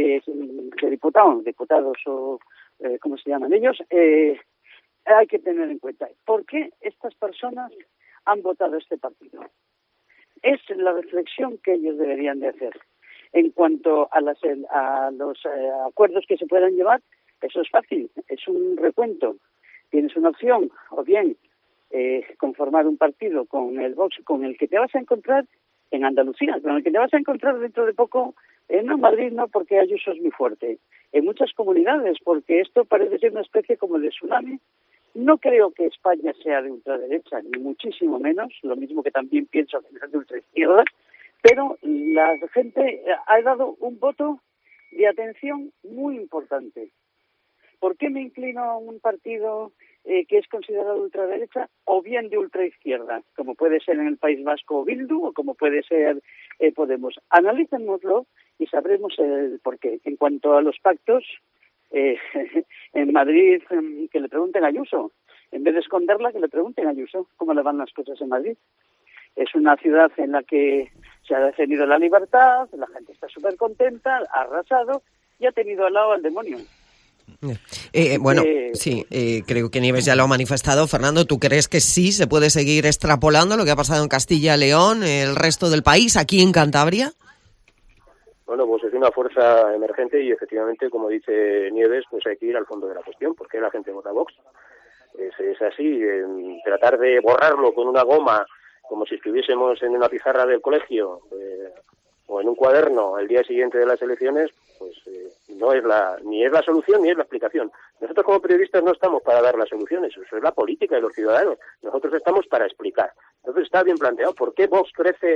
diputados o ¿cómo se llaman ellos? Hay que tener en cuenta. ¿Por qué estas personas han votado este partido? Es la reflexión que ellos deberían de hacer. En cuanto a los acuerdos que se puedan llevar, eso es fácil, es un recuento. Tienes una opción, o bien conformar un partido con el Vox, con el que te vas a encontrar en Andalucía, con el que te vas a encontrar dentro de poco, no en Madrid, no, porque Ayuso es muy fuerte, en muchas comunidades, porque esto parece ser una especie como de tsunami. No creo que España sea de ultraderecha, ni muchísimo menos, lo mismo que también pienso que es de ultraizquierda, pero la gente ha dado un voto de atención muy importante. ¿Por qué me inclino a un partido que es considerado ultraderecha o bien de ultraizquierda, como puede ser en el País Vasco Bildu o como puede ser Podemos? Analícennoslo y sabremos el porqué. En cuanto a los pactos, en Madrid, que le pregunten a Ayuso. En vez de esconderla, que le pregunten a Ayuso cómo le van las cosas en Madrid. Es una ciudad en la que se ha defendido la libertad, la gente está súper contenta, ha arrasado y ha tenido al lado al demonio. Creo que Nieves ya lo ha manifestado. Fernando, ¿tú crees que sí se puede seguir extrapolando lo que ha pasado en Castilla y León, el resto del país, aquí en Cantabria? Bueno, pues es una fuerza emergente y efectivamente, como dice Nieves, pues hay que ir al fondo de la cuestión. ¿Por qué la gente vota Vox? Es así, tratar de borrarlo con una goma, como si estuviésemos en una pizarra del colegio o en un cuaderno el día siguiente de las elecciones, pues no es ni es la solución ni es la explicación. Nosotros como periodistas no estamos para dar las soluciones, eso es la política de los ciudadanos. Nosotros estamos para explicar. Entonces está bien planteado. ¿Por qué Vox crece?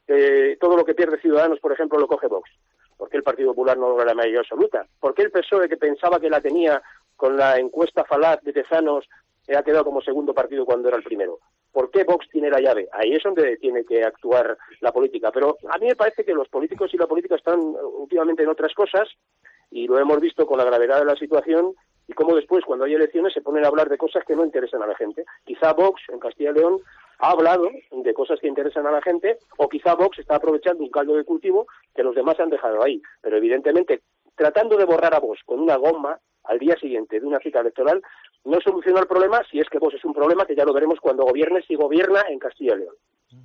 Todo lo que pierde Ciudadanos, por ejemplo, lo coge Vox. ¿Por qué el Partido Popular no logra la mayoría absoluta? ¿Por qué el PSOE, que pensaba que la tenía con la encuesta falaz de Tezanos, ha quedado como segundo partido cuando era el primero? ¿Por qué Vox tiene la llave? Ahí es donde tiene que actuar la política. Pero a mí me parece que los políticos y la política están últimamente en otras cosas, y lo hemos visto con la gravedad de la situación, y cómo después, cuando hay elecciones, se ponen a hablar de cosas que no interesan a la gente. Quizá Vox, en Castilla y León, ha hablado de cosas que interesan a la gente, o quizá Vox está aprovechando un caldo de cultivo que los demás han dejado ahí. Pero evidentemente, tratando de borrar a Vox con una goma al día siguiente de una cita electoral, no soluciona el problema, si es que Vox es un problema que ya lo veremos cuando gobierne, si gobierna en Castilla y León.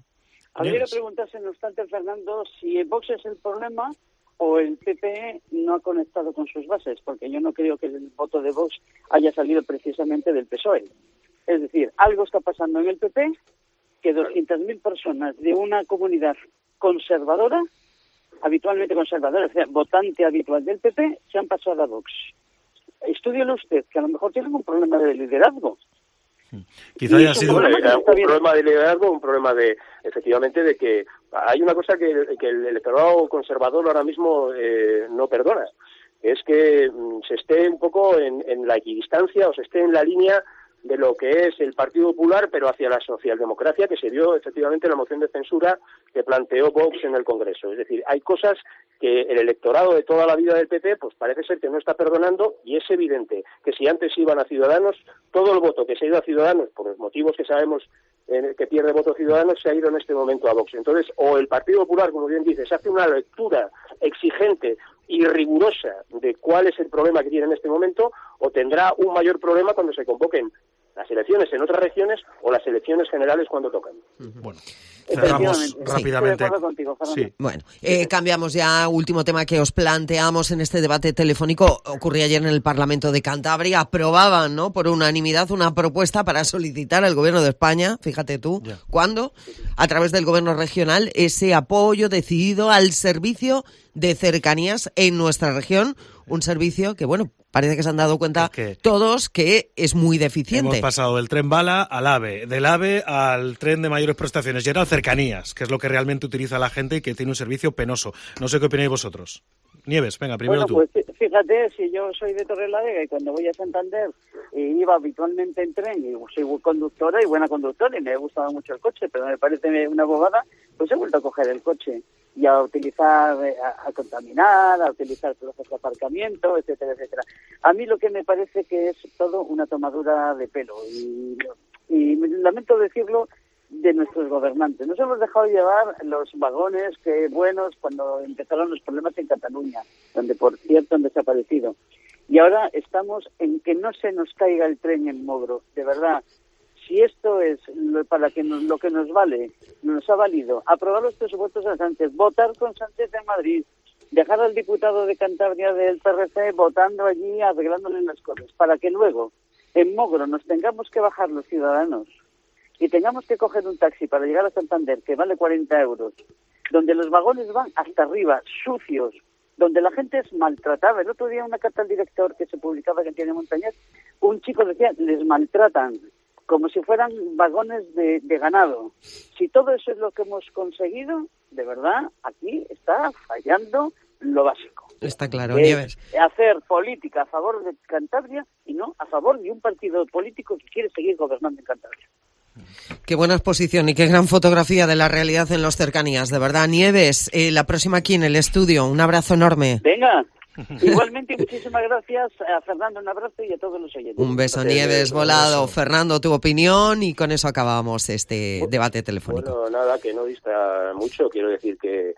Habría que preguntarse, no obstante, Fernando, si Vox es el problema o el PP no ha conectado con sus bases, porque yo no creo que el voto de Vox haya salido precisamente del PSOE. Es decir, algo está pasando en el PP, que 200.000 personas de una comunidad conservadora, habitualmente conservadora, o sea, votante habitual del PP, se han pasado a Vox. Estúdielo usted, que a lo mejor tienen un problema de liderazgo. Quizá haya sido un problema de liderazgo, un problema de, efectivamente, de que hay una cosa que el electorado conservador ahora mismo no perdona, es que se esté un poco en la equidistancia o se esté en la línea de lo que es el Partido Popular, pero hacia la socialdemocracia, que se vio efectivamente en la moción de censura que planteó Vox en el Congreso. Es decir, hay cosas que el electorado de toda la vida del PP pues parece ser que no está perdonando, y es evidente que si antes iban a Ciudadanos, todo el voto que se ha ido a Ciudadanos, por los motivos que sabemos que pierde voto Ciudadanos, se ha ido en este momento a Vox. Entonces, o el Partido Popular, como bien dices, hace una lectura exigente y rigurosa de cuál es el problema que tiene en este momento, o tendrá un mayor problema cuando se convoquen las elecciones en otras regiones o las elecciones generales cuando tocan. Bueno, cerramos rápidamente. Estoy de acuerdo contigo, Fernando. Sí. Bueno, cambiamos ya, último tema que os planteamos en este debate telefónico. Ocurría ayer en el Parlamento de Cantabria. Aprobaban, ¿no?, por unanimidad una propuesta para solicitar al Gobierno de España, fíjate tú, ¿cuándo? A través del Gobierno regional, ese apoyo decidido al servicio de cercanías en nuestra región. Un servicio que, bueno, parece que se han dado cuenta todos que es muy deficiente. Hemos pasado del tren bala al AVE, del AVE al tren de mayores prestaciones, y ahora cercanías, que es lo que realmente utiliza la gente y que tiene un servicio penoso. No sé qué opináis vosotros. Nieves, venga, primero tú. Pues fíjate, si yo soy de Torrelavega y cuando voy a Santander iba habitualmente en tren y soy conductora y buena conductora y me ha gustado mucho el coche, pero me parece una bobada, pues he vuelto a coger el coche y a utilizar, a contaminar, a utilizar plazas de aparcamiento, etcétera, etcétera. A mí lo que me parece que es todo una tomadura de pelo y lamento decirlo, de nuestros gobernantes. Nos hemos dejado llevar los vagones que buenos cuando empezaron los problemas en Cataluña, donde por cierto han desaparecido. Y ahora estamos en que no se nos caiga el tren en Mogro. De verdad, si esto es para que lo que nos vale, nos ha valido aprobar los presupuestos a Sánchez, votar con Sánchez en Madrid, dejar al diputado de Cantabria del PRC votando allí, arreglándole las cosas, para que luego en Mogro nos tengamos que bajar los ciudadanos y tengamos que coger un taxi para llegar a Santander, que vale 40 euros, donde los vagones van hasta arriba, sucios, donde la gente es maltratada. El otro día una carta al director que se publicaba que tiene Montañés, un chico decía, les maltratan, como si fueran vagones de ganado. Si todo eso es lo que hemos conseguido, de verdad, aquí está fallando lo básico. Está claro, Nieves. Hacer política a favor de Cantabria y no a favor de un partido político que quiere seguir gobernando en Cantabria. Qué buena exposición y qué gran fotografía de la realidad en los cercanías, de verdad. Nieves, la próxima aquí en el estudio, un abrazo enorme. Venga. Igualmente, muchísimas gracias a Fernando, un abrazo, y a todos los oyentes. Un beso, Nieves Volado. Fernando, tu opinión, y con eso acabamos este debate telefónico. Bueno, nada, que no dista mucho. Quiero decir que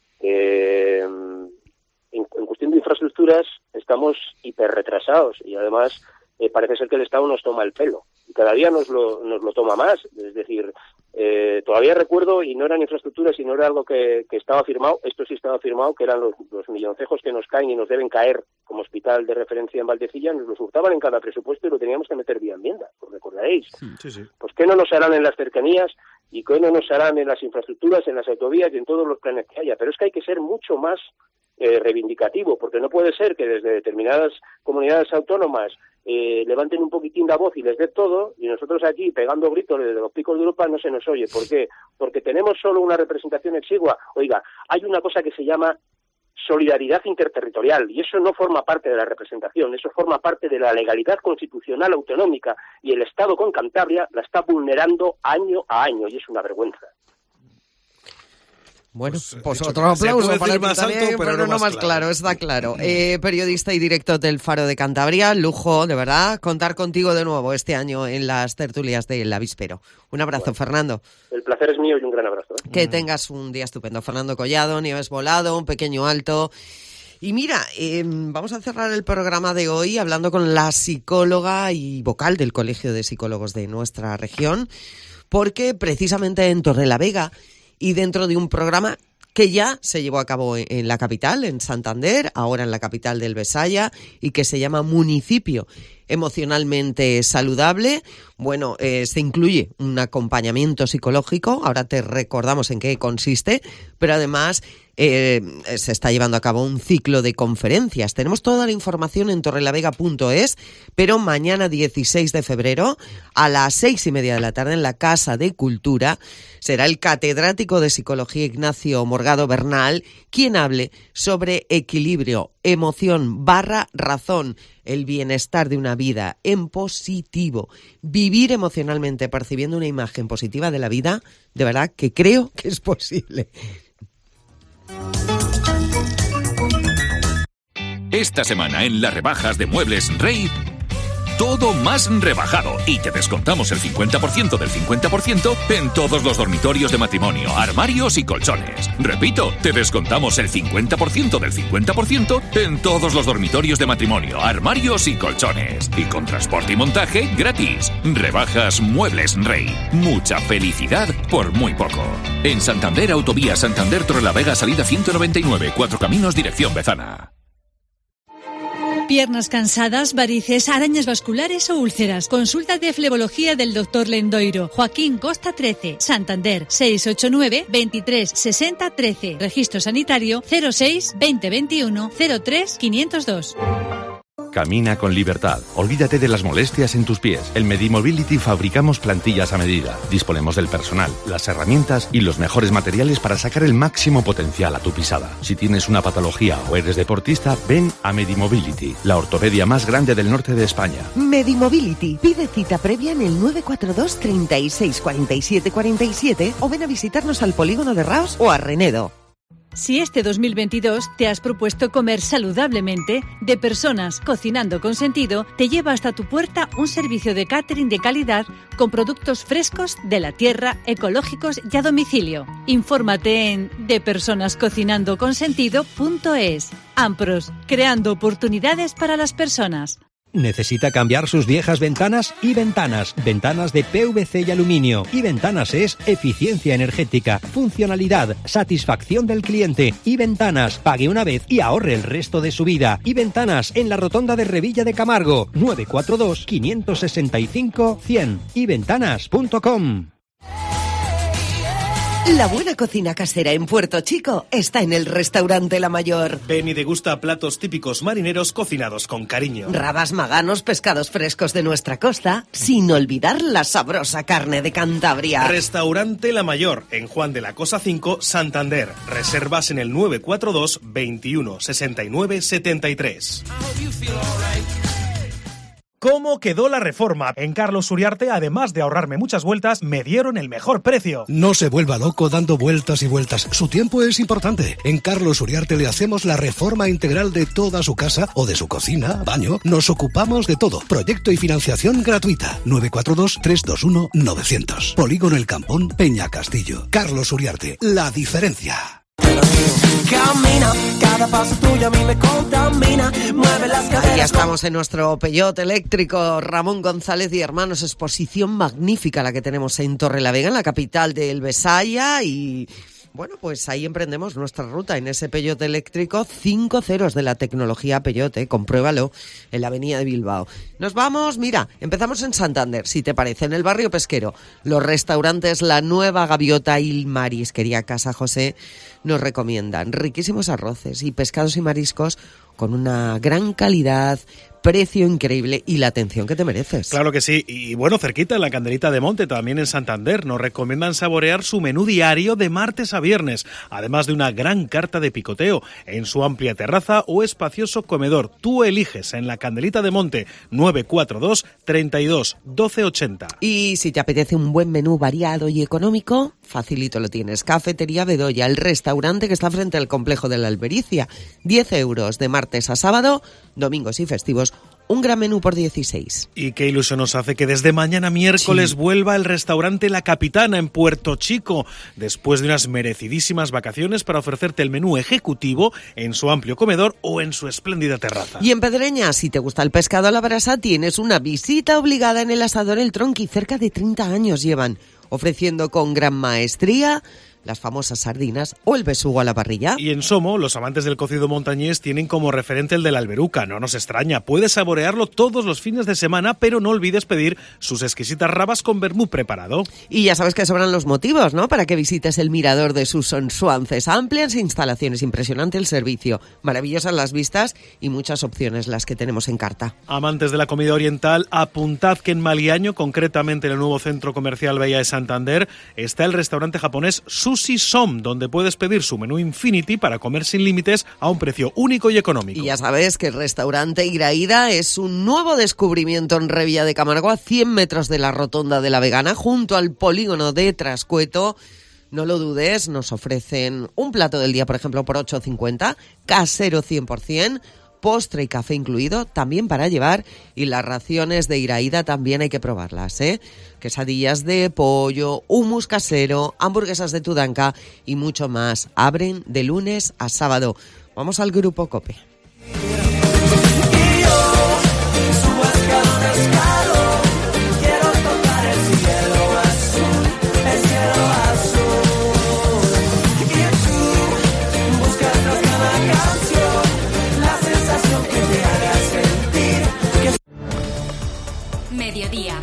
en cuestión de infraestructuras estamos hiper retrasados, y además parece ser que el Estado nos toma el pelo. Y cada día nos lo toma más. Es decir, todavía recuerdo, y no eran infraestructuras, y no era algo que estaba firmado, esto sí estaba firmado, que eran los milloncejos que nos caen y nos deben caer como hospital de referencia en Valdecilla, nos los hurtaban en cada presupuesto y lo teníamos que meter vía enmienda, ¿os recordaréis? Sí. Pues ¿qué no nos harán en las cercanías y qué no nos harán en las infraestructuras, en las autovías y en todos los planes que haya? Pero es que hay que ser mucho más reivindicativo, porque no puede ser que desde determinadas comunidades autónomas levanten un poquitín la voz y les dé todo, y nosotros aquí pegando gritos desde los picos de Europa no se nos oye. ¿Por qué? Porque tenemos solo una representación exigua. Oiga, hay una cosa que se llama solidaridad interterritorial, y eso no forma parte de la representación, eso forma parte de la legalidad constitucional autonómica, y el Estado con Cantabria la está vulnerando año a año, y es una vergüenza. Bueno, pues otro aplauso para más también, alto, pero no más claro, está claro. Periodista y director del Faro de Cantabria, lujo, de verdad, contar contigo de nuevo este año en las tertulias del Avispero. Un abrazo, Fernando. El placer es mío y un gran abrazo. Que tengas un día estupendo. Fernando Collado, Nieves Volado, un pequeño alto. Y mira, vamos a cerrar el programa de hoy hablando con la psicóloga y vocal del Colegio de Psicólogos de nuestra región, porque precisamente en Torrelavega, y dentro de un programa que ya se llevó a cabo en la capital, en Santander, ahora en la capital del Besaya, y que se llama Municipio Emocionalmente Saludable. Bueno, se incluye un acompañamiento psicológico, ahora te recordamos en qué consiste, pero además se está llevando a cabo un ciclo de conferencias. Tenemos toda la información en torrelavega.es, pero mañana 16 de febrero a las 6:30 de la tarde en la Casa de Cultura será el catedrático de Psicología Ignacio Morgado Bernal quien hable sobre equilibrio, emoción / razón, el bienestar de una vida en positivo, vivir emocionalmente percibiendo una imagen positiva de la vida. De verdad que creo que es posible. Esta semana en las rebajas de Muebles Rey, todo más rebajado, y te descontamos el 50% del 50% en todos los dormitorios de matrimonio, armarios y colchones. Repito, te descontamos el 50% del 50% en todos los dormitorios de matrimonio, armarios y colchones. Y con transporte y montaje gratis. Rebajas Muebles Rey. Mucha felicidad por muy poco. En Santander, Autovía Santander Torrelavega, salida 199, Cuatro Caminos, dirección Bezana. Piernas cansadas, varices, arañas vasculares o úlceras. Consulta de flebología del Dr. Lendoiro. Joaquín Costa 13, Santander, 689 23 60 13. Registro sanitario 06 2021 03 502. Camina con libertad. Olvídate de las molestias en tus pies. En Medimobility fabricamos plantillas a medida. Disponemos del personal, las herramientas y los mejores materiales para sacar el máximo potencial a tu pisada. Si tienes una patología o eres deportista, ven a Medimobility, la ortopedia más grande del norte de España. Medimobility. Pide cita previa en el 942 36 47 47 o ven a visitarnos al polígono de Raos o a Renedo. Si este 2022 te has propuesto comer saludablemente, De Personas Cocinando con Sentido te lleva hasta tu puerta un servicio de catering de calidad con productos frescos de la tierra, ecológicos y a domicilio. Infórmate en depersonascocinandoconsentido.es. Ampros, creando oportunidades para las personas. ¿Necesita cambiar sus viejas ventanas? Y Ventanas. Ventanas de PVC y aluminio. Y Ventanas es eficiencia energética, funcionalidad, satisfacción del cliente. Y Ventanas. Pague una vez y ahorre el resto de su vida. Y Ventanas en la rotonda de Revilla de Camargo. 942 565 100. Y Ventanas.com. La buena cocina casera en Puerto Chico está en el restaurante La Mayor. Ven y degusta platos típicos marineros cocinados con cariño. Rabas, maganos, pescados frescos de nuestra costa, sin olvidar la sabrosa carne de Cantabria. Restaurante La Mayor, en Juan de la Cosa 5, Santander. Reservas en el 942 21 69 73. ¿Cómo quedó la reforma? En Carlos Uriarte, además de ahorrarme muchas vueltas, me dieron el mejor precio. No se vuelva loco dando vueltas y vueltas. Su tiempo es importante. En Carlos Uriarte le hacemos la reforma integral de toda su casa o de su cocina, baño. Nos ocupamos de todo. Proyecto y financiación gratuita. 942-321-900. Polígono El Campón, Peña Castillo. Carlos Uriarte, la diferencia. Camina, cada paso tuyo a mí me contamina, mueve las caderas. Ya estamos en nuestro Peugeot eléctrico Ramón González y Hermanos. Exposición magnífica la que tenemos en Torrelavega, en la capital del Besaya, y bueno, pues ahí emprendemos nuestra ruta en ese Peugeot eléctrico. 5 ceros de la tecnología Peugeot, compruébalo, en la avenida de Bilbao. Nos vamos, mira, empezamos en Santander, si te parece, en el barrio pesquero. Los restaurantes La Nueva Gaviota y Marisquería Casa José nos recomiendan riquísimos arroces y pescados y mariscos con una gran calidad, precio increíble y la atención que te mereces. Claro que sí. Y bueno, cerquita en la Candelita de Monte, también en Santander, nos recomiendan saborear su menú diario de martes a viernes, además de una gran carta de picoteo en su amplia terraza o espacioso comedor. Tú eliges en la Candelita de Monte, 942 32 12 80. Y si te apetece un buen menú variado y económico, facilito lo tienes. Cafetería Bedoya, el restaurante que está frente al complejo de la Albericia. 10 euros de martes a sábado, domingos y festivos. Un gran menú por 16. Y qué ilusión nos hace que desde mañana miércoles vuelva el restaurante La Capitana en Puerto Chico, después de unas merecidísimas vacaciones, para ofrecerte el menú ejecutivo en su amplio comedor o en su espléndida terraza. Y en Pedreña, si te gusta el pescado a la brasa, tienes una visita obligada en el asador El Tronqui. Cerca de 30 años llevan ofreciendo con gran maestría las famosas sardinas o el besugo a la parrilla. Y en Somo, los amantes del cocido montañés tienen como referente el de la Alberuca. No nos extraña, puedes saborearlo todos los fines de semana, pero no olvides pedir sus exquisitas rabas con vermú preparado. Y ya sabes que sobran los motivos, ¿no?, para que visites el mirador de sus Sonsuances. Amplias instalaciones, impresionante el servicio, maravillosas las vistas y muchas opciones las que tenemos en carta. Amantes de la comida oriental, apuntad que en Maliaño, concretamente en el nuevo centro comercial Bahía de Santander, está el restaurante japonés Sushi Som, donde puedes pedir su menú Infinity para comer sin límites a un precio único y económico. Y ya sabes que el restaurante Iraída es un nuevo descubrimiento en Revilla de Camargo, a 100 metros de la Rotonda de la Vegana, junto al polígono de Trascueto. No lo dudes, nos ofrecen un plato del día, por ejemplo, por 8,50, casero 100%, postre y café incluido, también para llevar, y las raciones de Iraída también hay que probarlas, ¿eh? Quesadillas de pollo, hummus casero, hamburguesas de Tudanca y mucho más. Abren de lunes a sábado. Vamos al Grupo COPE. Mediodía.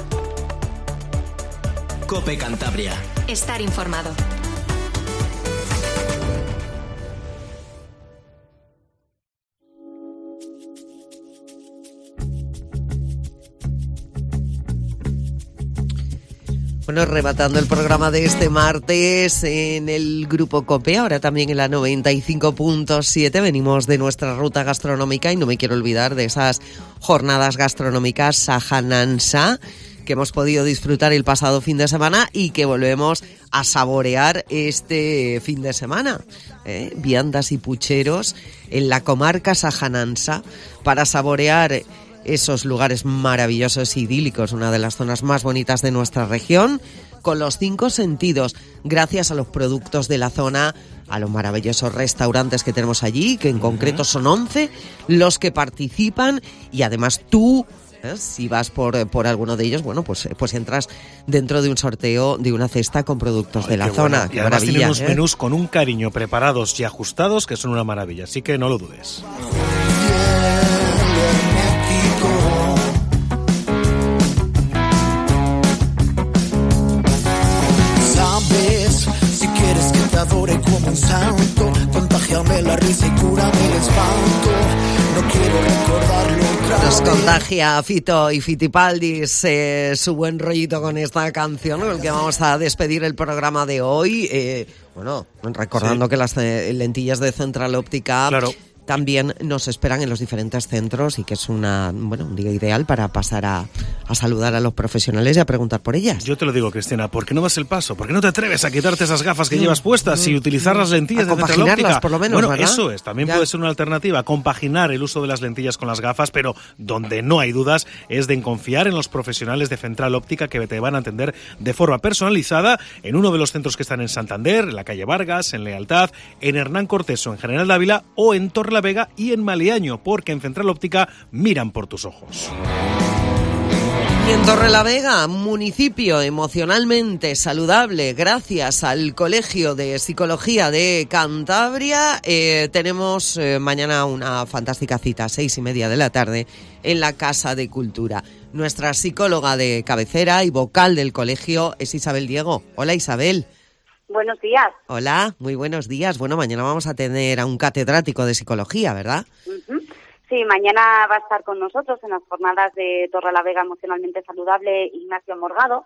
COPE Cantabria. Estar informado. Bueno, rematando el programa de este martes en el Grupo COPE, ahora también en la 95.7, venimos de nuestra ruta gastronómica y no me quiero olvidar de esas jornadas gastronómicas Sajanansa que hemos podido disfrutar el pasado fin de semana y que volvemos a saborear este fin de semana. Viandas y pucheros en la comarca Sajanansa para saborear esos lugares maravillosos, idílicos, una de las zonas más bonitas de nuestra región, con los 5 sentidos, gracias a los productos de la zona, a los maravillosos restaurantes que tenemos allí, que en concreto son 11 los que participan, y además tú, si vas por alguno de ellos, bueno, pues entras dentro de un sorteo de una cesta con productos de la zona. Bueno. Y además tienen unos menús con un cariño preparados y ajustados que son una maravilla, así que no lo dudes. San Santo, contágiame la risa y cúrame el espanto. No quiero recordarlo otra vez. Nos contagia Fito y Fitipaldis su buen rollito con esta canción, con el que vamos a despedir el programa de hoy. Bueno, recordando que las lentillas de Central Óptica... Claro. También nos esperan en los diferentes centros y que es un día ideal para pasar a saludar a los profesionales y a preguntar por ellas. Yo te lo digo, Cristina, ¿por qué no das el paso? ¿Por qué no te atreves a quitarte esas gafas que llevas puestas y utilizar las lentillas de Central Óptica? Por lo menos, bueno, ¿verdad? eso es, también puede ser una alternativa, compaginar el uso de las lentillas con las gafas, pero donde no hay dudas es de confiar en los profesionales de Central Óptica que te van a atender de forma personalizada en uno de los centros que están en Santander, en la calle Vargas, en Lealtad, en Hernán Cortés o en General Dávila o en Torre la Vega y en Maliaño, porque en Central Óptica miran por tus ojos. Y en Torrelavega, municipio emocionalmente saludable gracias al Colegio de Psicología de Cantabria, tenemos mañana una fantástica cita a 6:30 de la tarde en la Casa de Cultura. Nuestra psicóloga de cabecera y vocal del colegio es Isabel Diego. Hola, Isabel. Buenos días. Hola, muy buenos días. Bueno, mañana vamos a tener a un catedrático de psicología, ¿verdad? Uh-huh. Sí, mañana va a estar con nosotros en las jornadas de Torrelavega Emocionalmente Saludable Ignacio Morgado,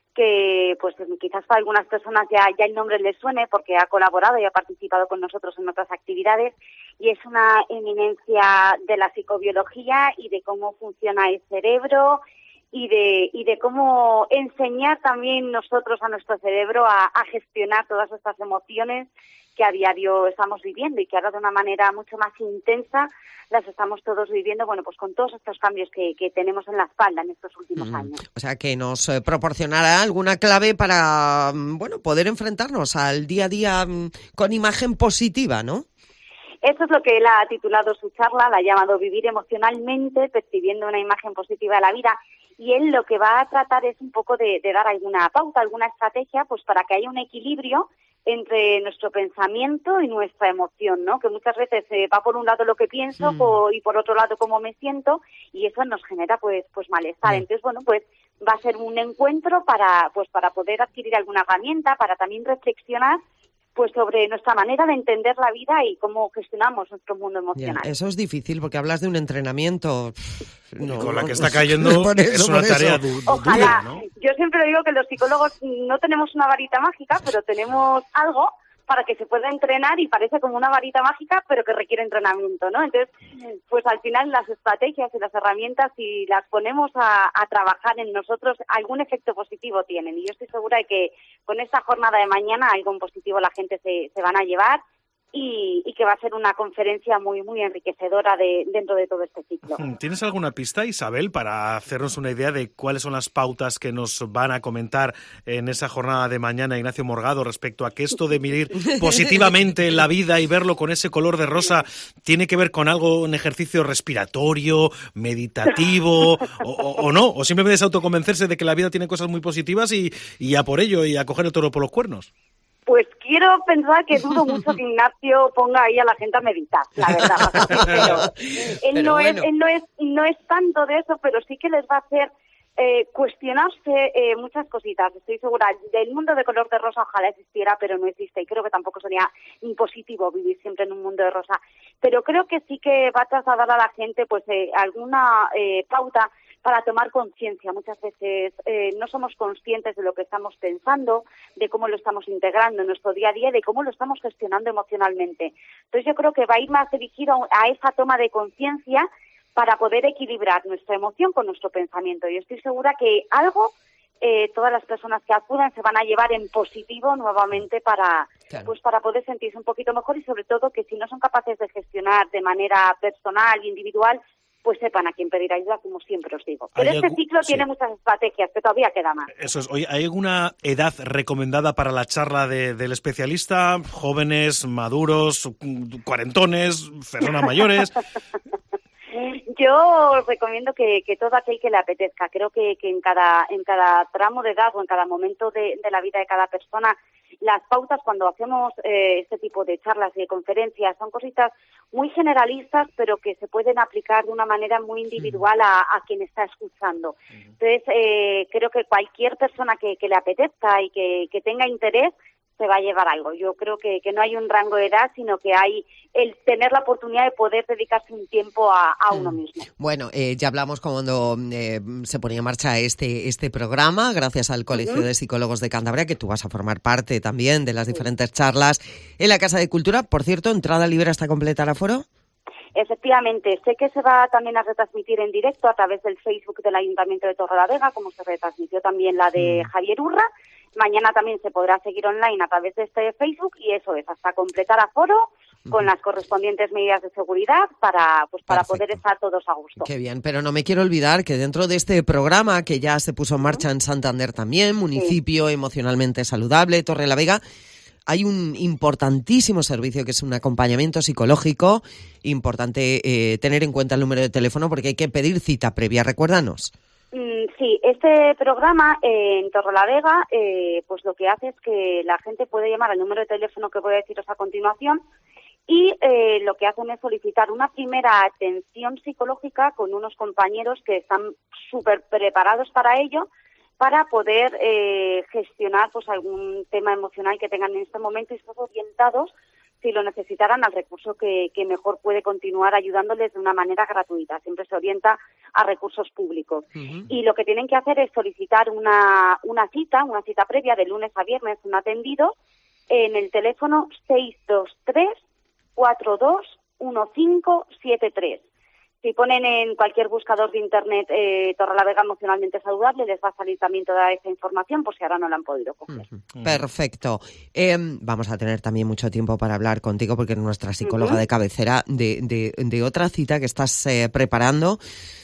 que pues quizás para algunas personas ya el nombre les suene porque ha colaborado y ha participado con nosotros en otras actividades y es una eminencia de la psicobiología y de cómo funciona el cerebro y de cómo enseñar también nosotros a nuestro cerebro a gestionar todas estas emociones que a diario estamos viviendo y que ahora de una manera mucho más intensa las estamos todos viviendo, bueno, pues con todos estos cambios que tenemos en la espalda en estos últimos años. O sea, que nos proporcionará alguna clave para, bueno, poder enfrentarnos al día a día con imagen positiva, ¿no? Eso es lo que él ha titulado su charla, la ha llamado Vivir emocionalmente, percibiendo una imagen positiva de la vida. Y él lo que va a tratar es un poco de dar alguna pauta, alguna estrategia, pues para que haya un equilibrio entre nuestro pensamiento y nuestra emoción, ¿no? Que muchas veces va por un lado lo que pienso y por otro lado cómo me siento y eso nos genera pues malestar. Entonces, bueno, pues va a ser un encuentro para poder adquirir alguna herramienta, para también reflexionar pues sobre nuestra manera de entender la vida y cómo gestionamos nuestro mundo emocional. Ya, eso es difícil porque hablas de un entrenamiento. Con la que está cayendo es una tarea dura. Ojalá. ¿No? Yo siempre digo que los psicólogos no tenemos una varita mágica, pero tenemos algo para que se pueda entrenar y parece como una varita mágica, pero que requiere entrenamiento, ¿no? Entonces, pues al final las estrategias y las herramientas, si las ponemos a trabajar en nosotros, algún efecto positivo tienen. Y yo estoy segura de que con esta jornada de mañana algo positivo la gente se van a llevar y que va a ser una conferencia muy muy enriquecedora dentro de todo este ciclo. ¿Tienes alguna pista, Isabel, para hacernos una idea de cuáles son las pautas que nos van a comentar en esa jornada de mañana Ignacio Morgado respecto a que esto de mirar positivamente la vida y verlo con ese color de rosa tiene que ver con algo, un ejercicio respiratorio, meditativo o no? ¿O simplemente es autoconvencerse de que la vida tiene cosas muy positivas y a por ello y a coger el toro por los cuernos? Pues quiero pensar que dudo mucho que Ignacio ponga ahí a la gente a meditar, la verdad. Él no es tanto de eso, pero sí que les va a hacer cuestionarse muchas cositas. Estoy segura, del mundo de color de rosa ojalá existiera, pero no existe y creo que tampoco sería impositivo vivir siempre en un mundo de rosa. Pero creo que sí que va a trasladar a la gente pues alguna pauta para tomar conciencia. Muchas veces no somos conscientes de lo que estamos pensando, de cómo lo estamos integrando en nuestro día a día, de cómo lo estamos gestionando emocionalmente. Entonces yo creo que va a ir más dirigido a esa toma de conciencia para poder equilibrar nuestra emoción con nuestro pensamiento. Y estoy segura que algo todas las personas que acudan se van a llevar en positivo nuevamente para poder sentirse un poquito mejor y sobre todo que si no son capaces de gestionar de manera personal e individual, pues sepan a quién pedir ayuda, como siempre os digo. Pero este ciclo tiene muchas estrategias, que todavía queda más. Eso es. Oye, ¿hay alguna edad recomendada para la charla del especialista? ¿Jóvenes, maduros, cuarentones, personas mayores? Yo os recomiendo que todo aquel que le apetezca. Creo que en cada tramo de edad o en cada momento de la vida de cada persona, las pautas cuando hacemos este tipo de charlas y de conferencias son cositas muy generalistas, pero que se pueden aplicar de una manera muy individual a quien está escuchando. Entonces, creo que cualquier persona que le apetezca y que tenga interés se va a llevar algo. Yo creo que no hay un rango de edad, sino que hay el tener la oportunidad de poder dedicarse un tiempo a uno mismo. Bueno, ya hablamos cuando se ponía en marcha este programa, gracias al Colegio de Psicólogos de Cantabria, que tú vas a formar parte también de las diferentes charlas en la Casa de Cultura. Por cierto, ¿entrada libre hasta completar aforo? Efectivamente, sé que se va también a retransmitir en directo a través del Facebook del Ayuntamiento de Torrelavega, como se retransmitió también la de Javier Urra. Mañana también se podrá seguir online a través de este Facebook y eso es, hasta completar aforo con las correspondientes medidas de seguridad para poder estar todos a gusto. Qué bien, pero no me quiero olvidar que dentro de este programa que ya se puso en marcha en Santander también, municipio emocionalmente saludable, Torrelavega, hay un importantísimo servicio que es un acompañamiento psicológico. Importante tener en cuenta el número de teléfono porque hay que pedir cita previa. Recuérdanos. Sí, este programa en Torrelavega pues lo que hace es que la gente puede llamar al número de teléfono que voy a deciros a continuación y lo que hacen es solicitar una primera atención psicológica con unos compañeros que están súper preparados para ello, para poder gestionar pues algún tema emocional que tengan en este momento y estar orientados, si lo necesitaran, al recurso que mejor puede continuar ayudándoles de una manera gratuita. Siempre se orienta a recursos públicos. Y lo que tienen que hacer es solicitar una cita previa de lunes a viernes, un atendido, en el teléfono 623-421573. Si ponen en cualquier buscador de internet Torrelavega emocionalmente saludable, les va a salir también toda esa información, por si ahora no la han podido coger. Perfecto. Vamos a tener también mucho tiempo para hablar contigo, porque eres nuestra psicóloga de cabecera, de otra cita que estás preparando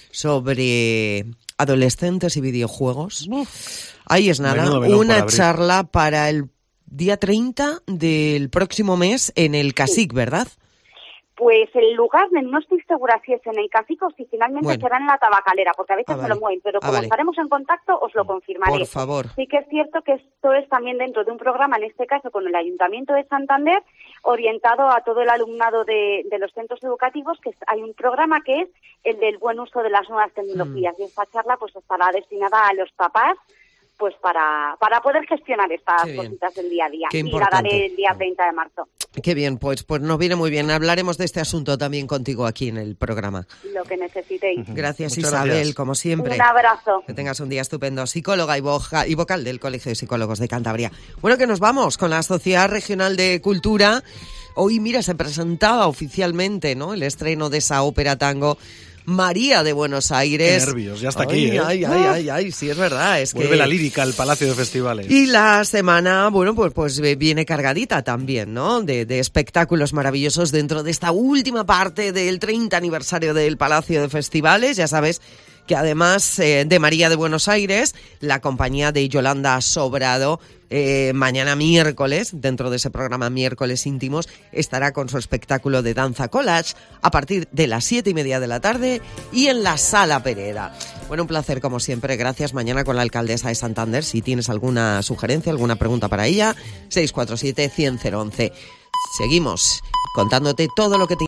sobre adolescentes y videojuegos. Ahí es nada, una charla para el día 30 del próximo mes en el CASIC, ¿verdad? Pues el lugar, no estoy segura si es en el Cacique o si finalmente será en la Tabacalera, porque a veces me lo mueven, pero como estaremos en contacto os lo confirmaré. Por favor. Sí que es cierto que esto es también dentro de un programa, en este caso con el Ayuntamiento de Santander, orientado a todo el alumnado de los centros educativos, que hay un programa que es el del buen uso de las nuevas tecnologías, y esta charla pues estará destinada a los papás, pues para poder gestionar estas cositas del día a día. Y la daré el día 30 de marzo. Qué bien, pues nos viene muy bien. Hablaremos de este asunto también contigo aquí en el programa. Lo que necesitéis. Gracias, Isabel, como siempre. Un abrazo. Que tengas un día estupendo. Psicóloga y vocal del Colegio de Psicólogos de Cantabria. Bueno, que nos vamos con la Sociedad Regional de Cultura. Hoy, mira, se presentaba oficialmente, ¿no?, el estreno de esa ópera tango María de Buenos Aires. Qué nervios, ya está aquí. Ay, sí, es verdad. Vuelve la lírica al Palacio de Festivales. Y la semana, bueno, pues viene cargadita también, ¿no?, de espectáculos maravillosos dentro de esta última parte del 30 aniversario del Palacio de Festivales. Ya sabes que además de María de Buenos Aires, la compañía de Yolanda Sobrado, mañana miércoles, dentro de ese programa Miércoles Íntimos, estará con su espectáculo de danza collage a partir de las 7:30 de la tarde y en la Sala Pereda. Bueno, un placer como siempre. Gracias. Mañana con la alcaldesa de Santander. Si tienes alguna sugerencia, alguna pregunta para ella, 647-100-011. Seguimos contándote todo lo que te